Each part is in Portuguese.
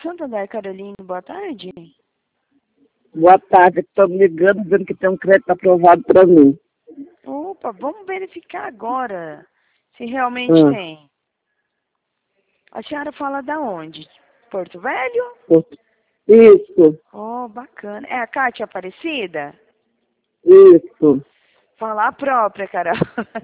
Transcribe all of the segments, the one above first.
Santander, Caroline, boa tarde. Boa tarde, estou me ligando dizendo que tem um crédito aprovado para mim. Opa, vamos verificar agora se realmente tem. A senhora fala da onde? Porto Velho? Isso, Oh, bacana. É a Cátia Aparecida? isso, Fala a própria, Carol.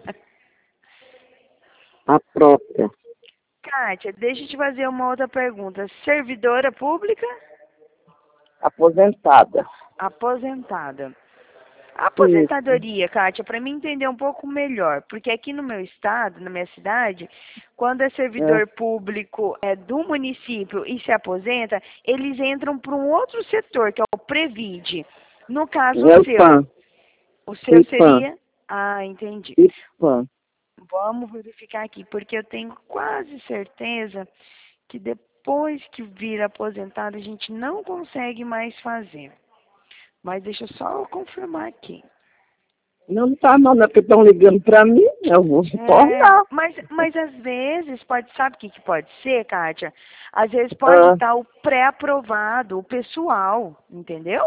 a própria. Cátia, deixa eu te fazer uma outra pergunta. Servidora pública? Aposentada. Aposentada. A Isso. aposentadoria, Kátia, para mim entender um pouco melhor, porque aqui no meu estado, na minha cidade, quando é servidor público do município e se aposenta, eles entram para um outro setor, que é o Previd. No caso, É o o seu. PAN. O seu IPAN. seria... Ah, entendi. IPAN. Vamos verificar aqui, porque eu tenho quase certeza que depois que vira aposentado, a gente não consegue mais fazer. Mas deixa eu só confirmar aqui. Não tá não, não é porque estão ligando para mim, eu vou retornar. Mas às vezes, sabe o que pode ser, Kátia? Às vezes pode estar o pré-aprovado, o pessoal, entendeu?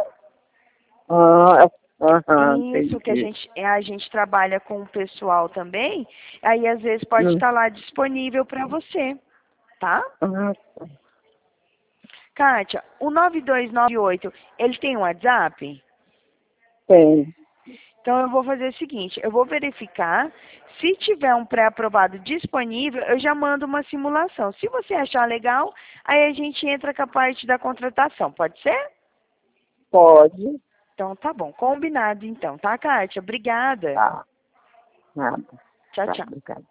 Isso, que Entendi. a gente trabalha com o pessoal também, aí às vezes pode estar lá disponível para você, tá? Tá. Kátia, o 9298, ele tem um WhatsApp? Tem. Então, eu vou fazer o seguinte, eu vou verificar, se tiver um pré-aprovado disponível, eu já mando uma simulação. Se você achar legal, aí a gente entra com a parte da contratação, pode ser? Pode. Então, tá bom, combinado então, tá, Kátia? Obrigada. Tá. Nada. Tchau, Tá, tchau. obrigada.